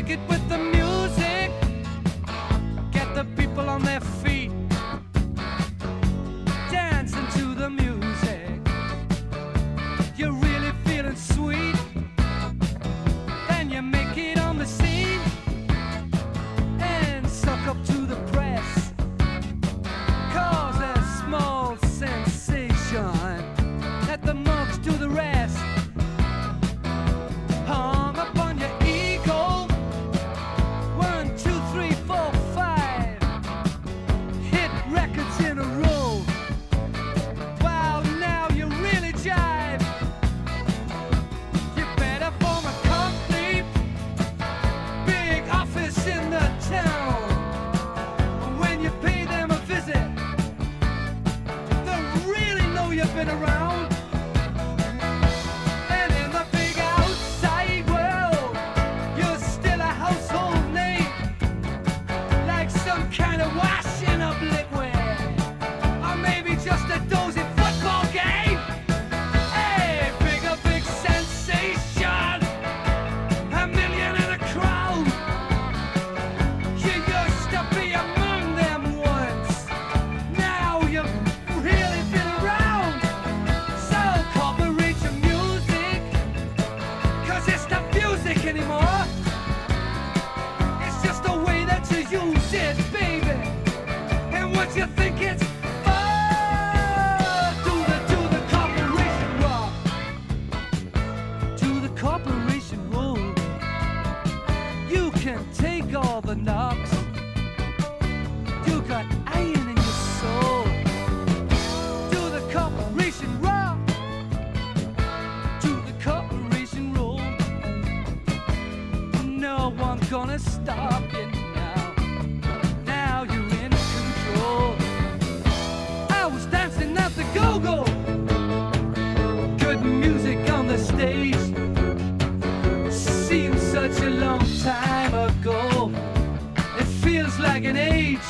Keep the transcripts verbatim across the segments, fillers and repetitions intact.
make it with the music. Get the people on their feet, dancing to the music. You're really feeling sweet. Then you make it on the scene and suck up to the press. Cause a small sensation. Let the mugs do the rest. Hung up on your ego. One, two, three, four, five. Hit records in a row. Wow, now you really jive. You better form a company. Big office in the town. When you pay them a visit, they'll really know you've been around. And in the big outside world, you're still a household name, like some kind of washing up liquid, or maybe just a dozy football game. Hey, bigger, big sensation, a million in a crowd. You used to be among them once, now you've really been around. So cooperate your music, cause it's not music anymore. It's just the way that you use it, baby, and what you think it's for. Do the, do the corporation rock. Do the corporation roll. You can take all the knocks. You got iron in your soul. Do the corporation rock. Do the corporation roll. No one gonna stop you now. Now you're in control. I was dancing at the go-go. Good music on the stage. Seems such a long time ago. It feels like an age.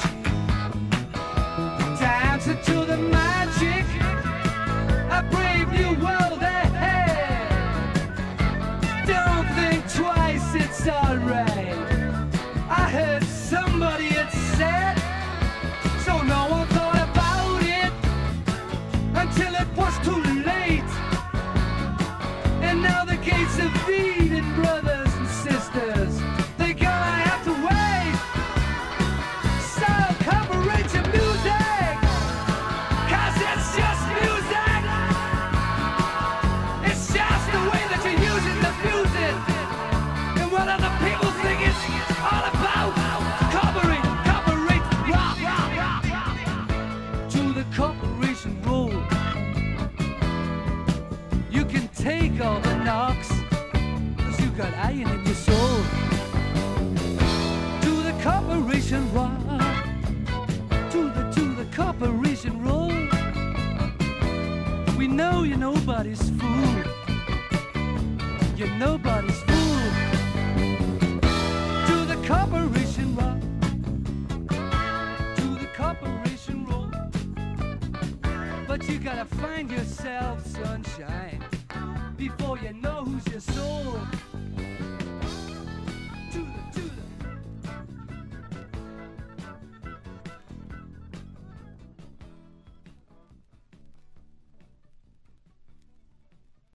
Dancing to the magic. A brave new world ahead. Don't think twice, it's alright. I heard somebody had said, so no one thought about it until it was too late. And now the gates of Eden, brothers and sisters, they're gonna have to wait. So cooperate your music, cause it's just music. It's just the way that you're using the music, and what other people think it's all about. Cooperate, cooperate, rock, rock, rock. To the corporation roll. You can take all the knocks, cause you got iron in your soul. To the corporation rock. To the, to the corporation roll. We know you're nobody's fool. You're nobody's fool. To the corporation rock. To the corporation roll. But you gotta find yourself sunshine before you know who's your soul.